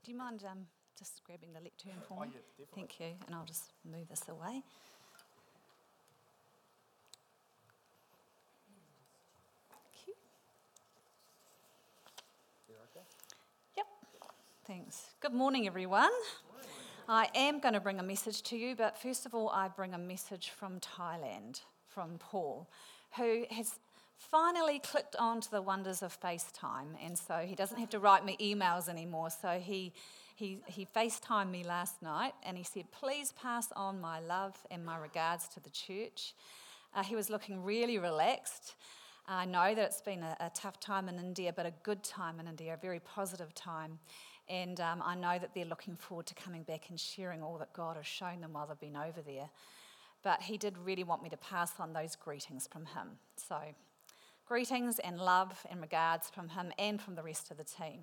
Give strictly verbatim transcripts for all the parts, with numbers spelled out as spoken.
Do you mind um, just grabbing the lectern for me? Oh, yeah, definitely. Thank you, and I'll just move this away. Thank you. You're okay? Yep, thanks. Good morning, everyone. I am going to bring a message to you, but first of all, I bring a message from Thailand, from Paul, who has finally clicked on to the wonders of FaceTime, and so he doesn't have to write me emails anymore. So he, he, he FaceTimed me last night, and he said, please pass on my love and my regards to the church. Uh, he was looking really relaxed. I know that it's been a, a tough time in India, but a good time in India, a very positive time. And um, I know that they're looking forward to coming back and sharing all that God has shown them while they've been over there. But he did really want me to pass on those greetings from him. So, greetings and love and regards from him and from the rest of the team.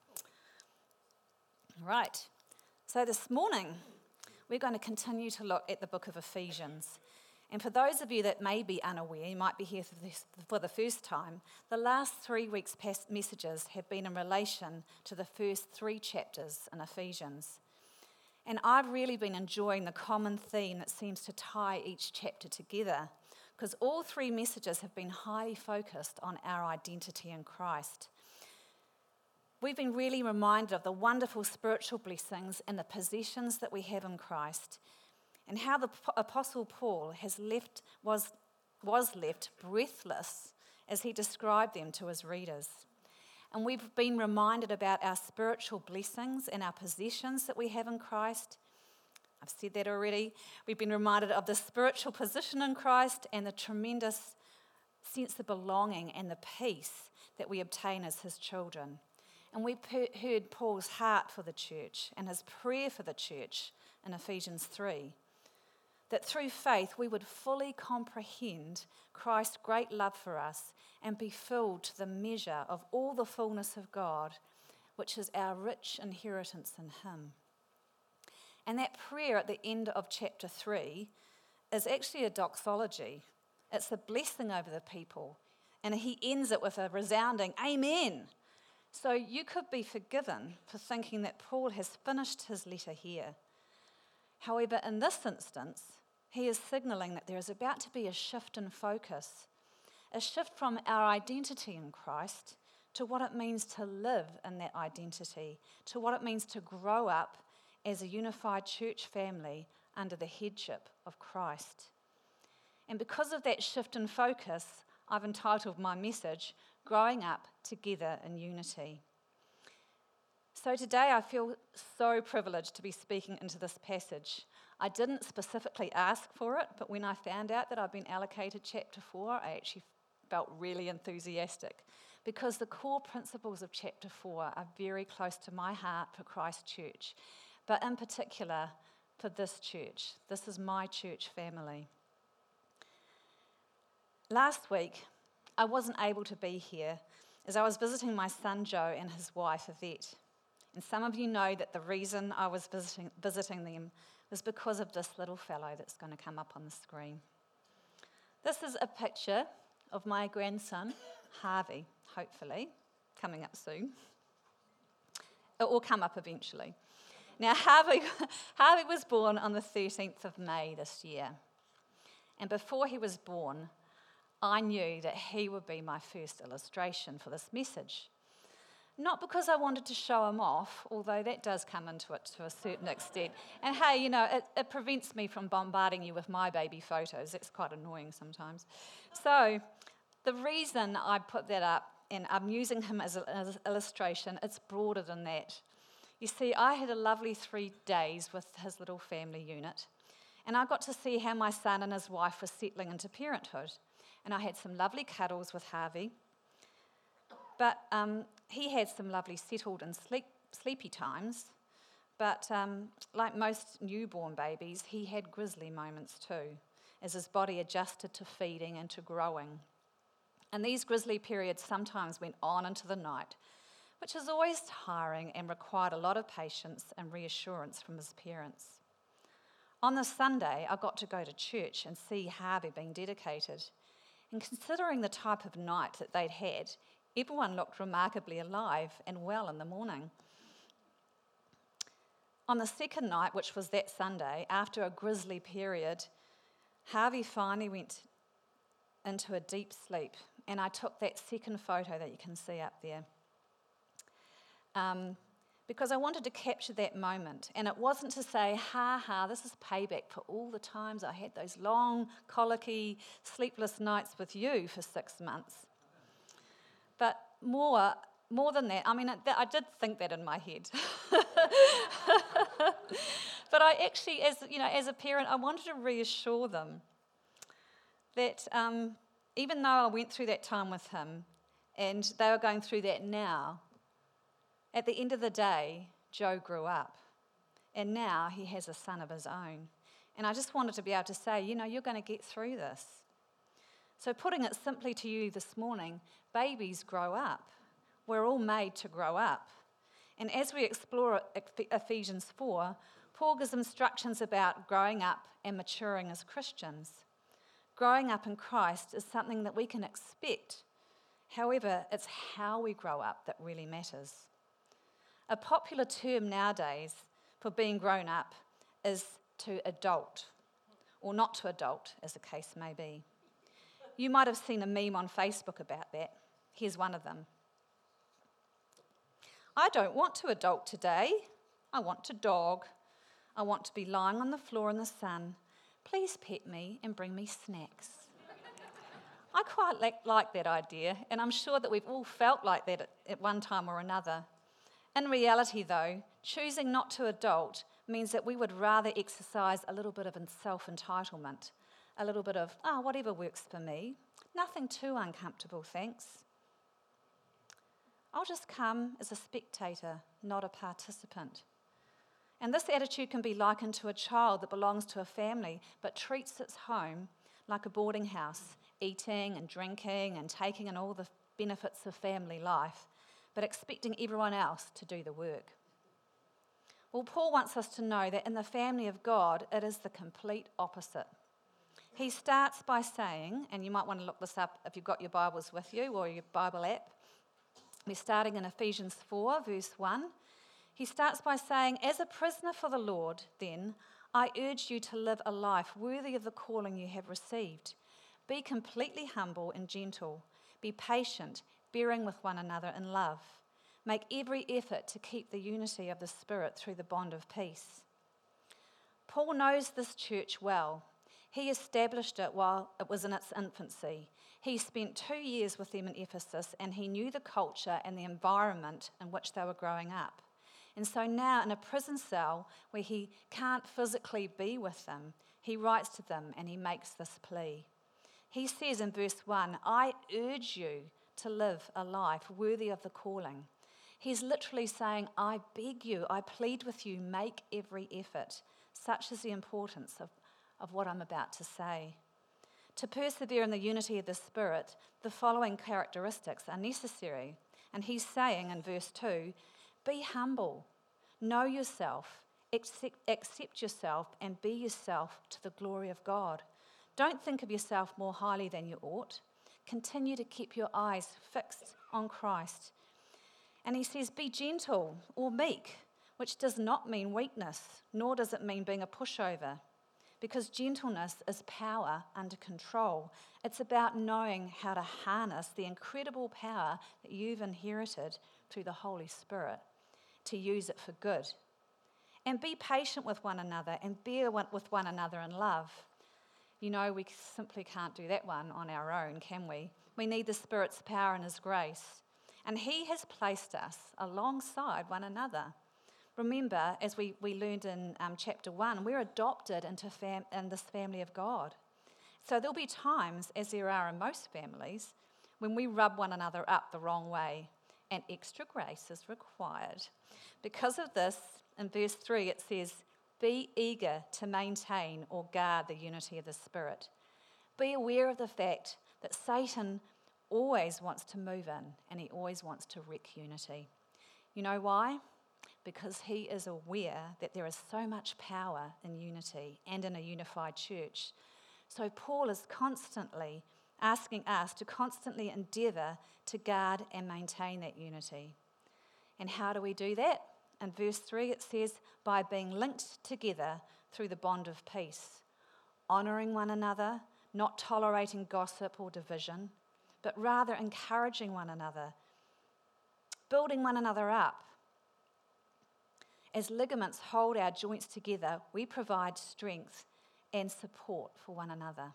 Right. So this morning, we're going to continue to look at the book of Ephesians. And for those of you that may be unaware, you might be here for, this, for the first time, the last three weeks' past messages have been in relation to the first three chapters in Ephesians. And I've really been enjoying the common theme that seems to tie each chapter together, because all three messages have been highly focused on our identity in Christ. We've been really reminded of the wonderful spiritual blessings and the possessions that we have in Christ, and how the Apostle Paul has left was, was left breathless as he described them to his readers. And we've been reminded about our spiritual blessings and our possessions that we have in Christ. I've said that already. We've been reminded of the spiritual position in Christ and the tremendous sense of belonging and the peace that we obtain as his children. And we've heard Paul's heart for the church and his prayer for the church in Ephesians three. That through faith we would fully comprehend Christ's great love for us and be filled to the measure of all the fullness of God, which is our rich inheritance in him. And that prayer at the end of chapter three is actually a doxology. It's a blessing over the people. And he ends it with a resounding amen. So you could be forgiven for thinking that Paul has finished his letter here. However, in this instance, he is signalling that there is about to be a shift in focus, a shift from our identity in Christ to what it means to live in that identity, to what it means to grow up as a unified church family under the headship of Christ. And because of that shift in focus, I've entitled my message, Growing Up Together in Unity. So today I feel so privileged to be speaking into this passage. I didn't specifically ask for it, but when I found out that I've been allocated chapter four, I actually felt really enthusiastic because the core principles of chapter four are very close to my heart for Christ Church, but in particular for this church. This is my church family. Last week, I wasn't able to be here as I was visiting my son Joe and his wife Yvette. And some of you know that the reason I was visiting, visiting them was because of this little fellow that's going to come up on the screen. This is a picture of my grandson, Harvey, hopefully, coming up soon. It will come up eventually. Now, Harvey, Harvey was born on the thirteenth of May this year. And before he was born, I knew that he would be my first illustration for this message. Not because I wanted to show him off, although that does come into it to a certain extent. And hey, you know, it, it prevents me from bombarding you with my baby photos. That's quite annoying sometimes. So the reason I put that up, and I'm using him as an illustration, it's broader than that. You see, I had a lovely three days with his little family unit, and I got to see how my son and his wife were settling into parenthood. And I had some lovely cuddles with Harvey. But um, he had some lovely settled and sleep, sleepy times. But um, like most newborn babies, he had grisly moments too, as his body adjusted to feeding and to growing. And these grisly periods sometimes went on into the night, which is always tiring and required a lot of patience and reassurance from his parents. On the Sunday, I got to go to church and see Harvey being dedicated. And considering the type of night that they'd had, everyone looked remarkably alive and well in the morning. On the second night, which was that Sunday, after a grisly period, Harvey finally went into a deep sleep, and I took that second photo that you can see up there. Um, because I wanted to capture that moment. And it wasn't to say, ha ha, this is payback for all the times I had those long, colicky, sleepless nights with you for six months. But more, more than that, I mean, I did think that in my head. But I actually, as you know, as a parent, I wanted to reassure them that um, even though I went through that time with him, and they were going through that now, at the end of the day, Joe grew up, and now he has a son of his own. And I just wanted to be able to say, you know, you're going to get through this. So putting it simply to you this morning, babies grow up. We're all made to grow up. And as we explore Ephesians four, Paul gives instructions about growing up and maturing as Christians. Growing up in Christ is something that we can expect. However, it's how we grow up that really matters. A popular term nowadays for being grown up is to adult, or not to adult, as the case may be. You might have seen a meme on Facebook about that. Here's one of them. I don't want to adult today. I want to dog. I want to be lying on the floor in the sun. Please pet me and bring me snacks. I quite like, like that idea, and I'm sure that we've all felt like that at, at one time or another. In reality, though, choosing not to adult means that we would rather exercise a little bit of self-entitlement, a little bit of, oh, whatever works for me, nothing too uncomfortable, thanks. I'll just come as a spectator, not a participant. And this attitude can be likened to a child that belongs to a family but treats its home like a boarding house, eating and drinking and taking in all the benefits of family life, but expecting everyone else to do the work. Well, Paul wants us to know that in the family of God, it is the complete opposite. He starts by saying, and you might want to look this up if you've got your Bibles with you or your Bible app. We're starting in Ephesians four, verse one. He starts by saying, as a prisoner for the Lord, then, I urge you to live a life worthy of the calling you have received. Be completely humble and gentle. Be patient, bearing with one another in love. Make every effort to keep the unity of the Spirit through the bond of peace. Paul knows this church well. He established it while it was in its infancy. He spent two years with them in Ephesus, and he knew the culture and the environment in which they were growing up. And so now, in a prison cell where he can't physically be with them, he writes to them and he makes this plea. He says in verse one, I urge you to live a life worthy of the calling. He's literally saying, I beg you, I plead with you, make every effort. Such is the importance of, of what I'm about to say. To persevere in the unity of the Spirit, the following characteristics are necessary. And he's saying in verse two, be humble, know yourself, accept, accept yourself, and be yourself to the glory of God. Don't think of yourself more highly than you ought. Continue to keep your eyes fixed on Christ. And he says, be gentle or meek, which does not mean weakness, nor does it mean being a pushover, because gentleness is power under control. It's about knowing how to harness the incredible power that you've inherited through the Holy Spirit to use it for good. And be patient with one another and bear with one another in love. You know, we simply can't do that one on our own, can we? We need the Spirit's power and his grace. And he has placed us alongside one another. Remember, as we, we learned in um, chapter one, we're adopted into fam- in this family of God. So there'll be times, as there are in most families, when we rub one another up the wrong way, and extra grace is required. Because of this, in verse three, it says, be eager to maintain or guard the unity of the Spirit. Be aware of the fact that Satan always wants to move in, and he always wants to wreck unity. You know why? Because he is aware that there is so much power in unity and in a unified church. So Paul is constantly asking us to constantly endeavour to guard and maintain that unity. And how do we do that? In verse three it says, by being linked together through the bond of peace, honouring one another, not tolerating gossip or division, but rather encouraging one another, building one another up. As ligaments hold our joints together, we provide strength and support for one another.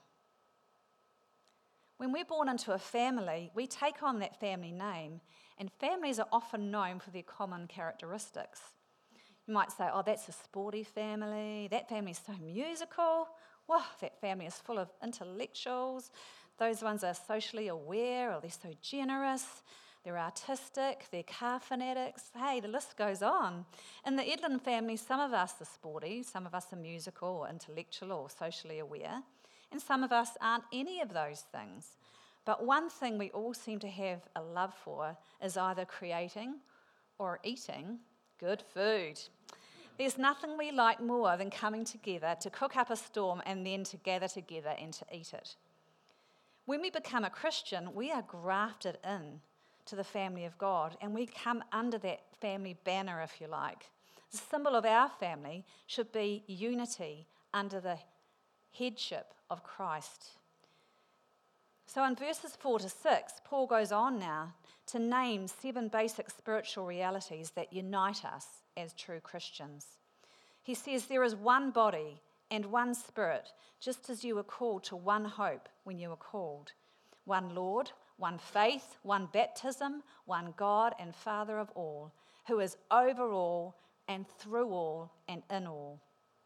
When we're born into a family, we take on that family name, and families are often known for their common characteristics. You might say, oh, that's a sporty family, that family's so musical, wow, that family is full of intellectuals, those ones are socially aware, or they're so generous, they're artistic, they're car fanatics, hey, the list goes on. In the Edlin family, some of us are sporty, some of us are musical or intellectual or socially aware, and some of us aren't any of those things. But one thing we all seem to have a love for is either creating or eating good food. There's nothing we like more than coming together to cook up a storm and then to gather together and to eat it. When we become a Christian, we are grafted in to the family of God, and we come under that family banner, if you like. The symbol of our family should be unity under the headship of Christ. So in verses four to six, Paul goes on now to name seven basic spiritual realities that unite us as true Christians. He says there is one body and one Spirit, just as you were called to one hope when you were called. One Lord, one faith, one baptism, one God and Father of all, who is over all and through all and in all.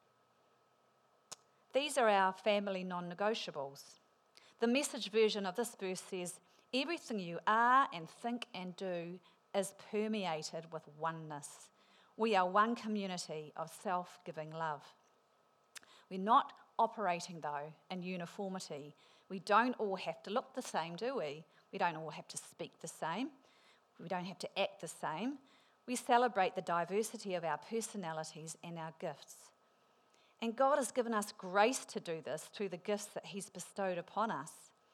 These are our family non-negotiables. The Message version of this verse says, everything you are and think and do is permeated with oneness. We are one community of self-giving love. We're not operating, though, in uniformity. We don't all have to look the same, do we? We don't all have to speak the same. We don't have to act the same. We celebrate the diversity of our personalities and our gifts. And God has given us grace to do this through the gifts that he's bestowed upon us.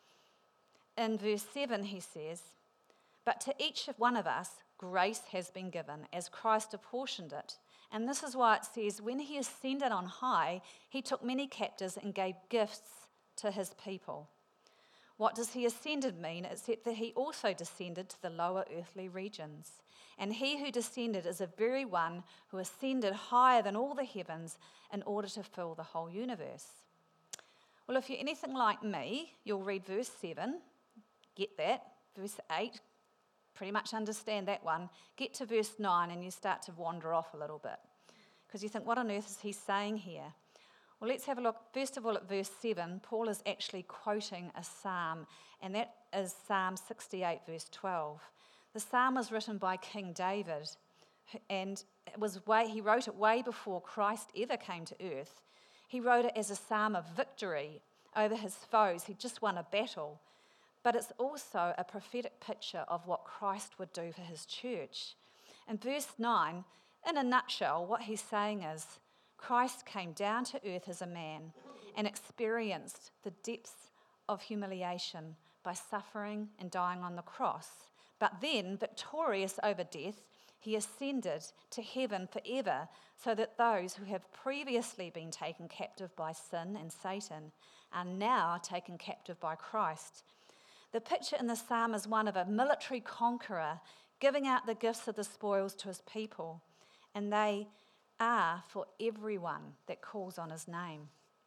In verse seven, he says, but to each one of us, grace has been given as Christ apportioned it. And this is why it says, when he ascended on high, he took many captives and gave gifts to his people. What does he ascended mean? Except that he also descended to the lower earthly regions. And he who descended is the very one who ascended higher than all the heavens in order to fill the whole universe. Well, if you're anything like me, you'll read verse seven, get that, verse eight, pretty much understand that one. Get to verse nine and you start to wander off a little bit because you think, what on earth is he saying here? Well, let's have a look. First of all, at verse seven, Paul is actually quoting a psalm, and that is Psalm sixty-eight, verse twelve. The psalm was written by King David, and it was way, he wrote it way before Christ ever came to earth. He wrote it as a psalm of victory over his foes. He'd just won a battle. But it's also a prophetic picture of what Christ would do for his church. In verse nine, in a nutshell, what he's saying is, Christ came down to earth as a man and experienced the depths of humiliation by suffering and dying on the cross. But then, victorious over death, he ascended to heaven forever so that those who have previously been taken captive by sin and Satan are now taken captive by Christ. The picture in the psalm is one of a military conqueror giving out the gifts of the spoils to his people, and they are for everyone that calls on his name.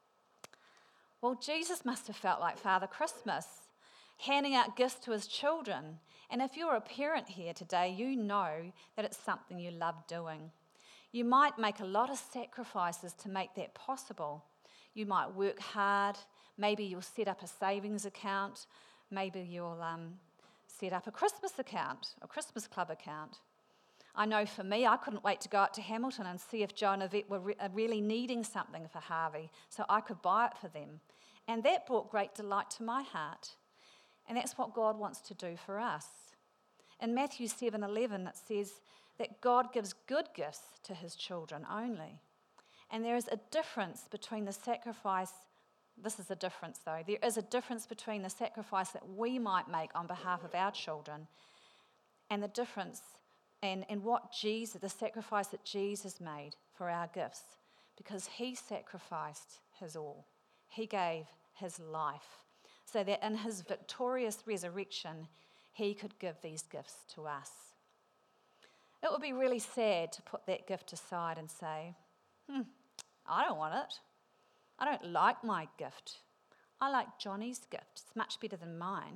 Well, Jesus must have felt like Father Christmas, handing out gifts to his children. And if you're a parent here today, you know that it's something you love doing. You might make a lot of sacrifices to make that possible. You might work hard. Maybe you'll set up a savings account. Maybe you'll um, set up a Christmas account, a Christmas club account. I know for me, I couldn't wait to go out to Hamilton and see if Joe and Yvette were re- really needing something for Harvey so I could buy it for them. And that brought great delight to my heart. And that's what God wants to do for us. In Matthew seven eleven, it says that God gives good gifts to his children only. And there is a difference between the sacrifice, this is a difference though, there is a difference between the sacrifice that we might make on behalf of our children and the difference and, and what Jesus, the sacrifice that Jesus made for our gifts, because he sacrificed his all. He gave his life so that in his victorious resurrection, he could give these gifts to us. It would be really sad to put that gift aside and say, hmm, I don't want it. I don't like my gift. I like Johnny's gift. It's much better than mine.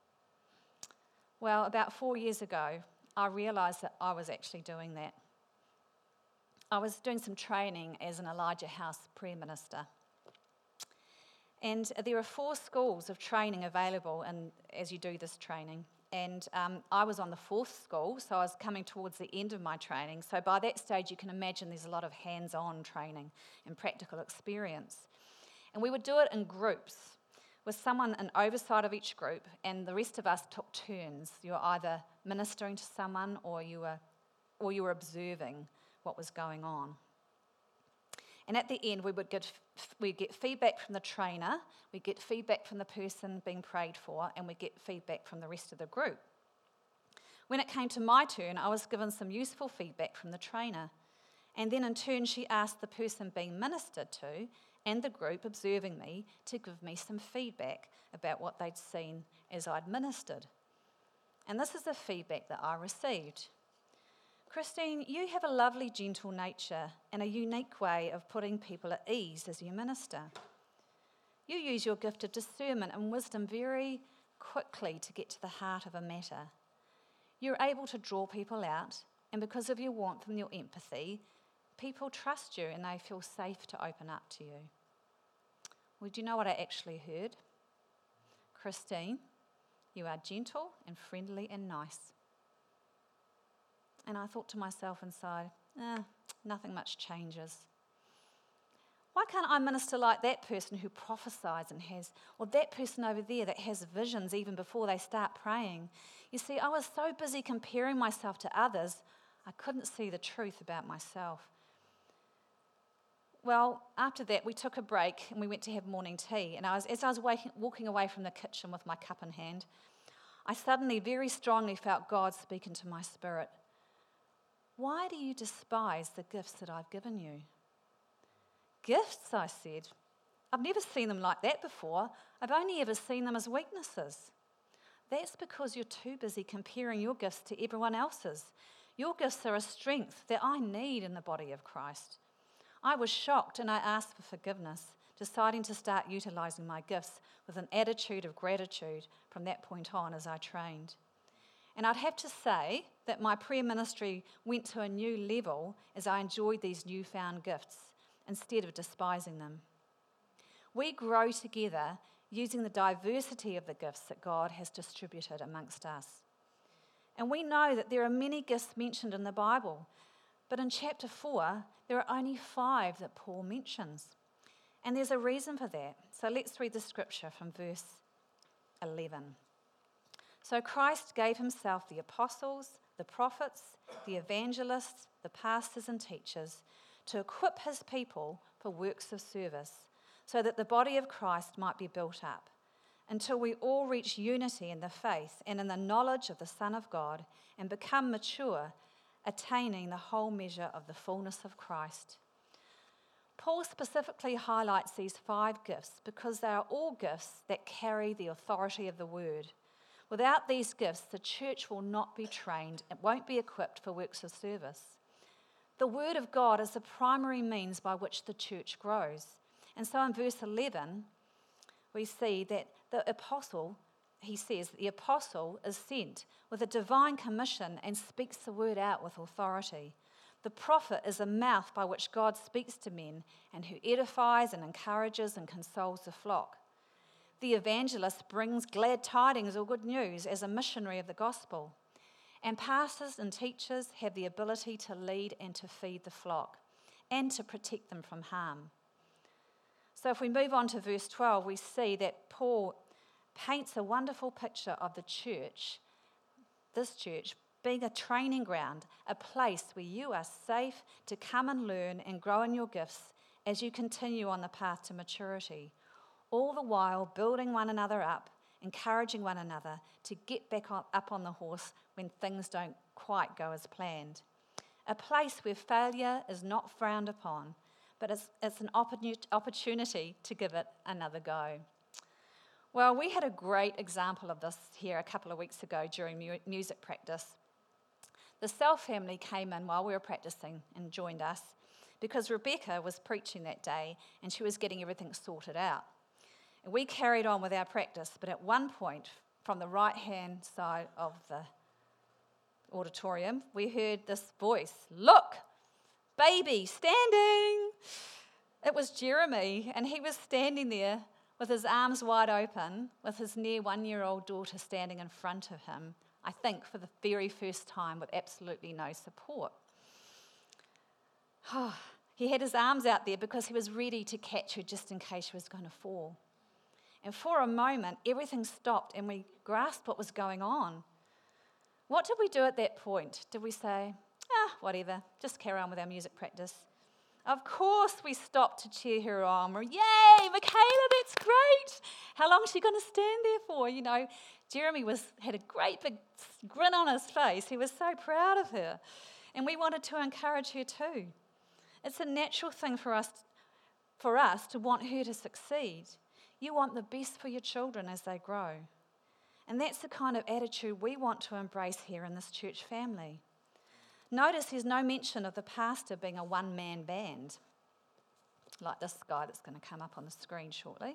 Well, about four years ago, I realised that I was actually doing that. I was doing some training as an Elijah House prayer minister. And there are four schools of training available in, as you do this training. And um, I was on the fourth school, so I was coming towards the end of my training. So by that stage, you can imagine there's a lot of hands-on training and practical experience. And we would do it in groups, with someone in oversight of each group, and the rest of us took turns. You were either ministering to someone or you were, or you were observing what was going on. And at the end, we would get, we'd get feedback from the trainer, we'd get feedback from the person being prayed for, and we'd get feedback from the rest of the group. When it came to my turn, I was given some useful feedback from the trainer. And then in turn, she asked the person being ministered to and the group observing me to give me some feedback about what they'd seen as I'd ministered. And this is the feedback that I received. Christine, you have a lovely, gentle nature and a unique way of putting people at ease as you minister. You use your gift of discernment and wisdom very quickly to get to the heart of a matter. You're able to draw people out, and because of your warmth and your empathy, people trust you and they feel safe to open up to you. Well, do you know what I actually heard? Christine, you are gentle and friendly and nice. And I thought to myself inside, eh, nothing much changes. Why can't I minister like that person who prophesies and has, or that person over there that has visions even before they start praying? You see, I was so busy comparing myself to others, I couldn't see the truth about myself. Well, after that, we took a break and we went to have morning tea. And I was, as I was waking, walking away from the kitchen with my cup in hand, I suddenly very strongly felt God speaking to my spirit. Why do you despise the gifts that I've given you? Gifts, I said. I've never seen them like that before. I've only ever seen them as weaknesses. That's because you're too busy comparing your gifts to everyone else's. Your gifts are a strength that I need in the body of Christ. I was shocked and I asked for forgiveness, deciding to start utilising my gifts with an attitude of gratitude from that point on as I trained. And I'd have to say that my prayer ministry went to a new level as I enjoyed these newfound gifts instead of despising them. We grow together using the diversity of the gifts that God has distributed amongst us. And we know that there are many gifts mentioned in the Bible, but in chapter four, there are only five that Paul mentions. And there's a reason for that. So let's read the scripture from verse eleven. So Christ gave himself the apostles, the prophets, the evangelists, the pastors and teachers to equip his people for works of service, so that the body of Christ might be built up, until we all reach unity in the faith and in the knowledge of the Son of God and become mature, attaining the whole measure of the fullness of Christ. Paul specifically highlights these five gifts because they are all gifts that carry the authority of the word. Without these gifts, the church will not be trained, it won't be equipped for works of service. The word of God is the primary means by which the church grows. And so in verse eleven, we see that the apostle, he says, that the apostle is sent with a divine commission and speaks the word out with authority. The prophet is a mouth by which God speaks to men and who edifies and encourages and consoles the flock. The evangelist brings glad tidings or good news as a missionary of the gospel. And pastors and teachers have the ability to lead and to feed the flock and to protect them from harm. So if we move on to verse twelve, we see that Paul paints a wonderful picture of the church, this church, being a training ground, a place where you are safe to come and learn and grow in your gifts as you continue on the path to maturity, all the while building one another up, encouraging one another to get back up on the horse when things don't quite quite go as planned. A place where failure is not frowned upon, but it's, it's an opportunity to give it another go. Well, we had a great example of this here a couple of weeks ago during mu- music practice. The Self family came in while we were practicing and joined us because Rebecca was preaching that day and she was getting everything sorted out. And we carried on with our practice, but at one point, from the right-hand side of the auditorium, we heard this voice, "Look, baby, standing!" It was Jeremy, and he was standing there with his arms wide open, with his near one-year-old daughter standing in front of him, I think for the very first time with absolutely no support. He had his arms out there because he was ready to catch her just in case she was going to fall. And for a moment, everything stopped and we grasped what was going on. What did we do at that point? Did we say, ah, whatever, just carry on with our music practice? Of course we stopped to cheer her on. We're, yay, Michaela, that's great. How long is she going to stand there for? You know, Jeremy was had a great big grin on his face. He was so proud of her. And we wanted to encourage her too. It's a natural thing for us, for us to want her to succeed. You want the best for your children as they grow. And that's the kind of attitude we want to embrace here in this church family. Notice there's no mention of the pastor being a one-man band, like this guy that's going to come up on the screen shortly.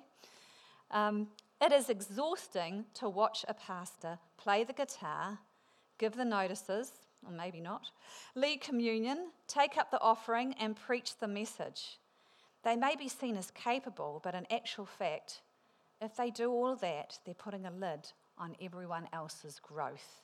Um, it is exhausting to watch a pastor play the guitar, give the notices, or maybe not, lead communion, take up the offering, and preach the message. They may be seen as capable, but in actual fact, if they do all of that, they're putting a lid on everyone else's growth.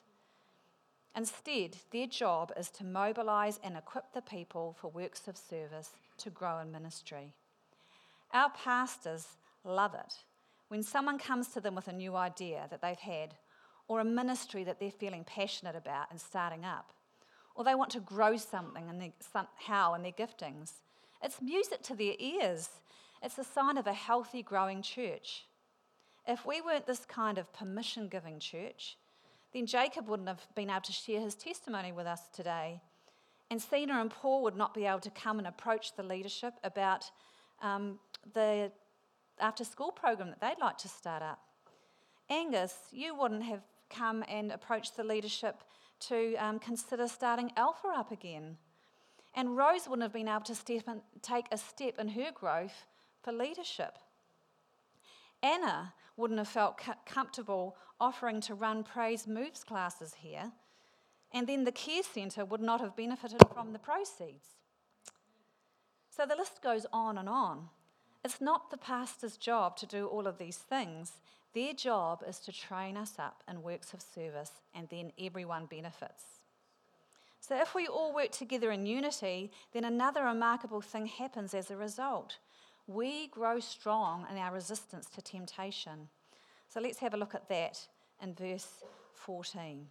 Instead, their job is to mobilise and equip the people for works of service to grow in ministry. Our pastors love it when someone comes to them with a new idea that they've had, or a ministry that they're feeling passionate about and starting up, or they want to grow something in their, somehow in their giftings. It's music to their ears. It's a sign of a healthy, growing church. If we weren't this kind of permission-giving church, then Jacob wouldn't have been able to share his testimony with us today. And Sina and Paul would not be able to come and approach the leadership about um, the after-school program that they'd like to start up. Angus, you wouldn't have come and approached the leadership to um, consider starting Alpha up again. And Rose wouldn't have been able to step in, take a step in her growth for leadership. Anna wouldn't have felt co- comfortable offering to run Praise Moves classes here, and then the care centre would not have benefited from the proceeds. So the list goes on and on. It's not the pastor's job to do all of these things. Their job is to train us up in works of service, and then everyone benefits. So if we all work together in unity, then another remarkable thing happens as a result. We grow strong in our resistance to temptation. So let's have a look at that in verse fourteen.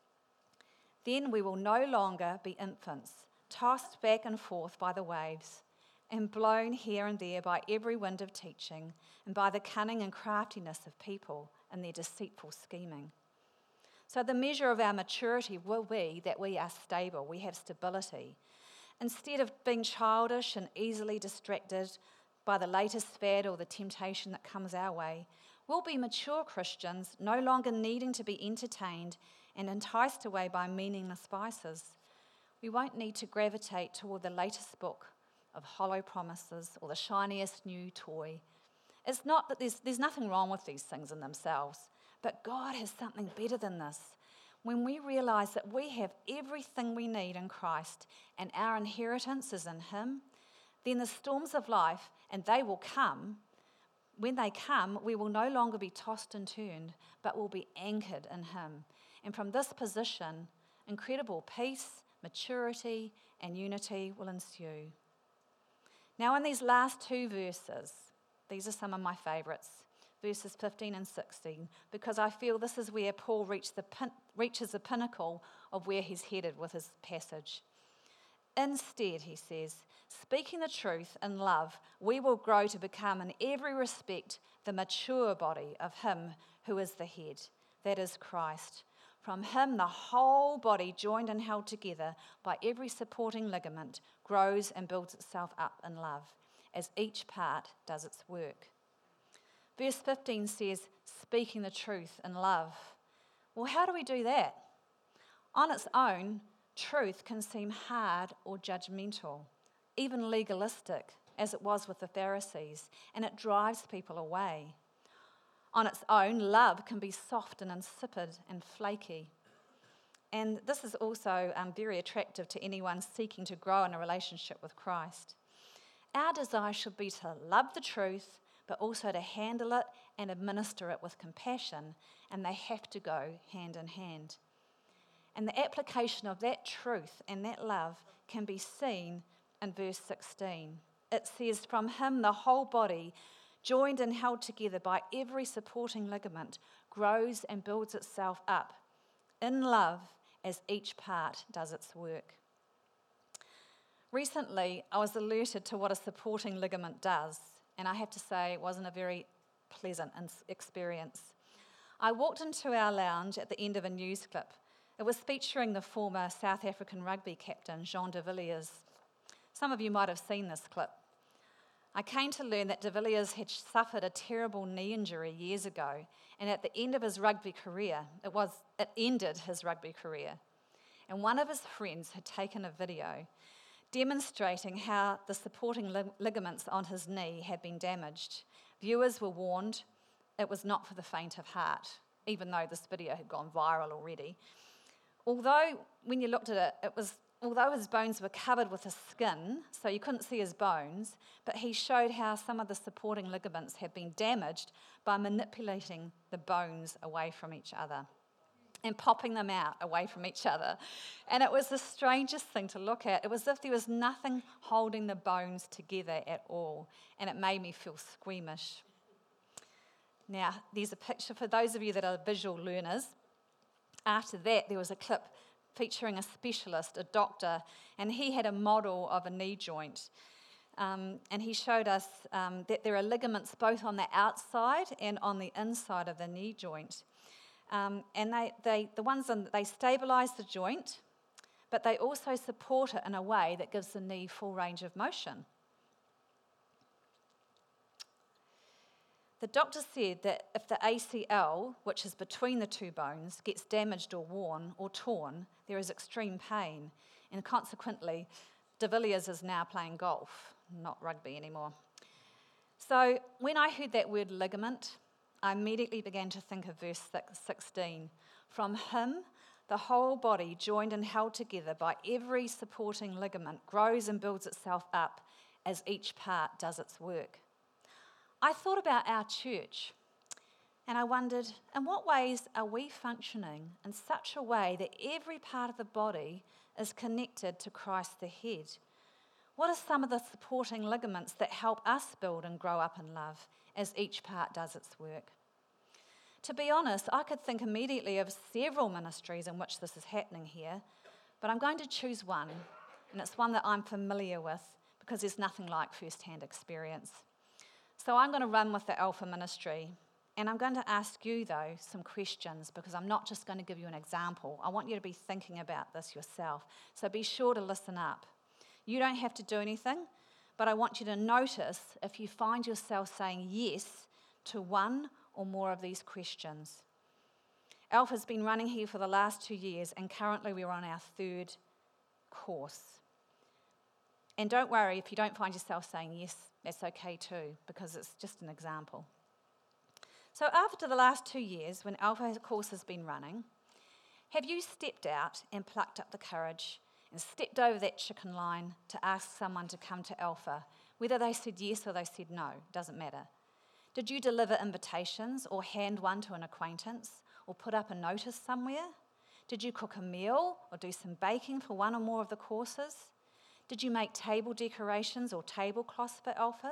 Then we will no longer be infants, tossed back and forth by the waves, and blown here and there by every wind of teaching, and by the cunning and craftiness of people and their deceitful scheming. So the measure of our maturity will be that we are stable, we have stability. Instead of being childish and easily distracted by the latest fad or the temptation that comes our way, we'll be mature Christians, no longer needing to be entertained and enticed away by meaningless vices. We won't need to gravitate toward the latest book of hollow promises or the shiniest new toy. It's not that there's, there's nothing wrong with these things in themselves, but God has something better than this. When we realise that we have everything we need in Christ and our inheritance is in Him, then the storms of life, and they will come, when they come, we will no longer be tossed and turned, but will be anchored in Him. And from this position, incredible peace, maturity, and unity will ensue. Now, in these last two verses, these are some of my favourites, verses fifteen and sixteen, because I feel this is where Paul reached the pin- reaches the pinnacle of where he's headed with his passage. Instead, he says, speaking the truth in love, we will grow to become in every respect the mature body of Him who is the head, that is Christ. From him, the whole body, joined and held together by every supporting ligament, grows and builds itself up in love, as each part does its work. Verse fifteen says, speaking the truth in love. Well, how do we do that? On its own, truth can seem hard or judgmental, even legalistic, as it was with the Pharisees, and it drives people away. On its own, love can be soft and insipid and flaky. And this is also um, very attractive to anyone seeking to grow in a relationship with Christ. Our desire should be to love the truth, but also to handle it and administer it with compassion, and they have to go hand in hand. And the application of that truth and that love can be seen in verse sixteen. It says, from him the whole body, joined and held together by every supporting ligament, grows and builds itself up in love as each part does its work. Recently, I was alerted to what a supporting ligament does, and I have to say it wasn't a very pleasant experience. I walked into our lounge at the end of a news clip. It was featuring the former South African rugby captain, Jean de Villiers. Some of you might have seen this clip. I came to learn that de Villiers had suffered a terrible knee injury years ago, and at the end of his rugby career, it was it ended his rugby career. And one of his friends had taken a video demonstrating how the supporting lig- ligaments on his knee had been damaged. Viewers were warned it was not for the faint of heart, even though this video had gone viral already. Although, when you looked at it, it was although his bones were covered with a skin, so you couldn't see his bones, but he showed how some of the supporting ligaments had been damaged by manipulating the bones away from each other and popping them out away from each other. And it was the strangest thing to look at. It was as if there was nothing holding the bones together at all, and it made me feel squeamish. Now, there's a picture for those of you that are visual learners. After that, there was a clip featuring a specialist, a doctor, and he had a model of a knee joint. Um, and he showed us um, that there are ligaments both on the outside and on the inside of the knee joint. Um, and they, they, the ones on, they stabilise the joint, but they also support it in a way that gives the knee full range of motion. The doctor said that if the A C L, which is between the two bones, gets damaged or worn or torn, there is extreme pain, and consequently, de Villiers is now playing golf, not rugby anymore. So when I heard that word ligament, I immediately began to think of verse sixteen. From him, the whole body, joined and held together by every supporting ligament, grows and builds itself up as each part does its work. I thought about our church, and I wondered, in what ways are we functioning in such a way that every part of the body is connected to Christ the head? What are some of the supporting ligaments that help us build and grow up in love as each part does its work? To be honest, I could think immediately of several ministries in which this is happening here, but I'm going to choose one, and it's one that I'm familiar with because there's nothing like first-hand experience. So I'm going to run with the Alpha ministry, and I'm going to ask you, though, some questions because I'm not just going to give you an example. I want you to be thinking about this yourself, so be sure to listen up. You don't have to do anything, but I want you to notice if you find yourself saying yes to one or more of these questions. Alpha's been running here for the last two years, and currently we're on our third course. And don't worry if you don't find yourself saying yes, that's okay too, because it's just an example. So after the last two years, when Alpha course has been running, have you stepped out and plucked up the courage and stepped over that chicken line to ask someone to come to Alpha, whether they said yes or they said no, doesn't matter? Did you deliver invitations or hand one to an acquaintance or put up a notice somewhere? Did you cook a meal or do some baking for one or more of the courses? Did you make table decorations or tablecloths for Alpha?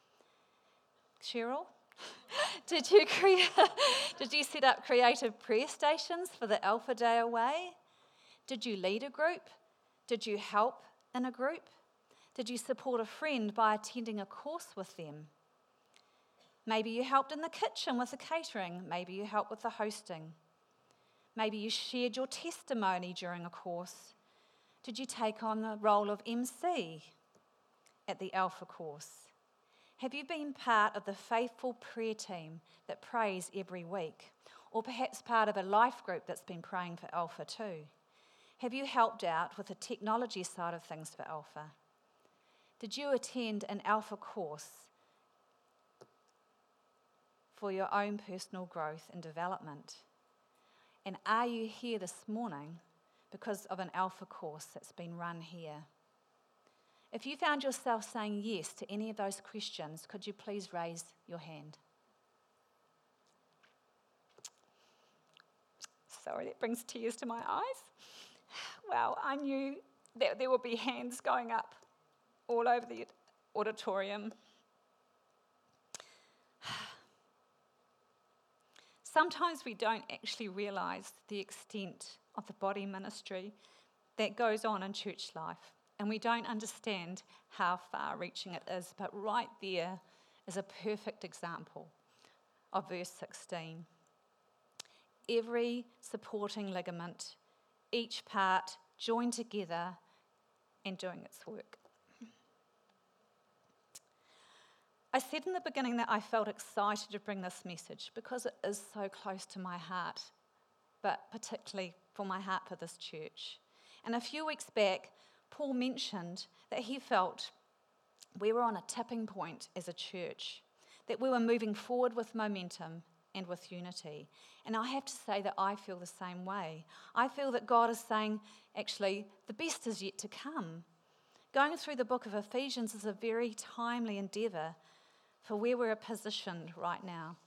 Cheryl? Did you create, did you set up creative prayer stations for the Alpha Day away? Did you lead a group? Did you help in a group? Did you support a friend by attending a course with them? Maybe you helped in the kitchen with the catering. Maybe you helped with the hosting. Maybe you shared your testimony during a course. Did you take on the role of M C at the Alpha course? Have you been part of the faithful prayer team that prays every week? Or perhaps part of a life group that's been praying for Alpha too? Have you helped out with the technology side of things for Alpha? Did you attend an Alpha course for your own personal growth and development? And are you here this morning because of an Alpha course that's been run here? If you found yourself saying yes to any of those questions, could you please raise your hand? Sorry, that brings tears to my eyes. Well, I knew that there would be hands going up all over the auditorium. Sometimes we don't actually realise the extent of the body ministry that goes on in church life, and we don't understand how far-reaching it is, but right there is a perfect example of verse sixteen. Every supporting ligament, each part joined together and doing its work. I said in the beginning that I felt excited to bring this message because it is so close to my heart, but particularly for my heart for this church. And a few weeks back, Paul mentioned that he felt we were on a tipping point as a church, that we were moving forward with momentum and with unity. And I have to say that I feel the same way. I feel that God is saying, actually, the best is yet to come. Going through the book of Ephesians is a very timely endeavour for where we're positioned right now.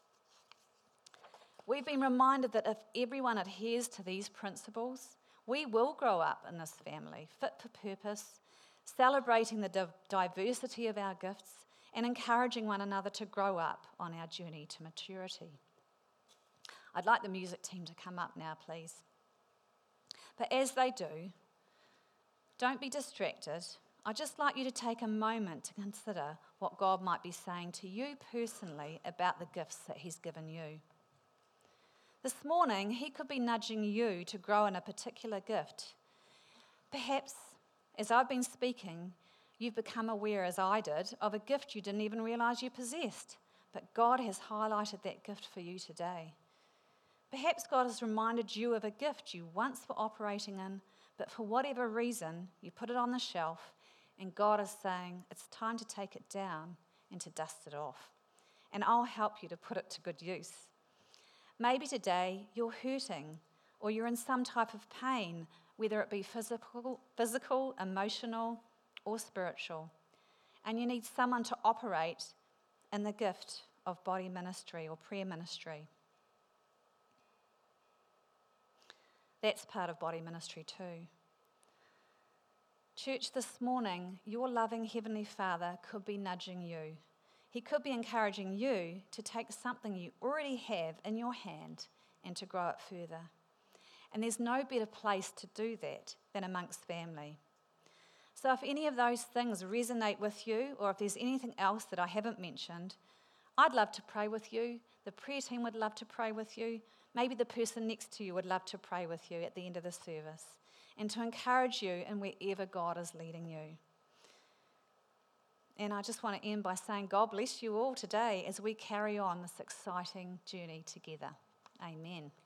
We've been reminded that if everyone adheres to these principles, we will grow up in this family, fit for purpose, celebrating the div- diversity of our gifts and encouraging one another to grow up on our journey to maturity. I'd like the music team to come up now, please. But as they do, don't be distracted. I'd just like you to take a moment to consider what God might be saying to you personally about the gifts that he's given you. This morning, he could be nudging you to grow in a particular gift. Perhaps, as I've been speaking, you've become aware, as I did, of a gift you didn't even realise you possessed, but God has highlighted that gift for you today. Perhaps God has reminded you of a gift you once were operating in, but for whatever reason, you put it on the shelf, and God is saying, it's time to take it down and to dust it off. And I'll help you to put it to good use. Maybe today you're hurting or you're in some type of pain, whether it be physical, physical, emotional, or spiritual. And you need someone to operate in the gift of body ministry or prayer ministry. That's part of body ministry too. Church, this morning, your loving Heavenly Father could be nudging you. He could be encouraging you to take something you already have in your hand and to grow it further. And there's no better place to do that than amongst family. So if any of those things resonate with you, or if there's anything else that I haven't mentioned, I'd love to pray with you. The prayer team would love to pray with you. Maybe the person next to you would love to pray with you at the end of the service and to encourage you in wherever God is leading you. And I just want to end by saying God bless you all today as we carry on this exciting journey together. Amen.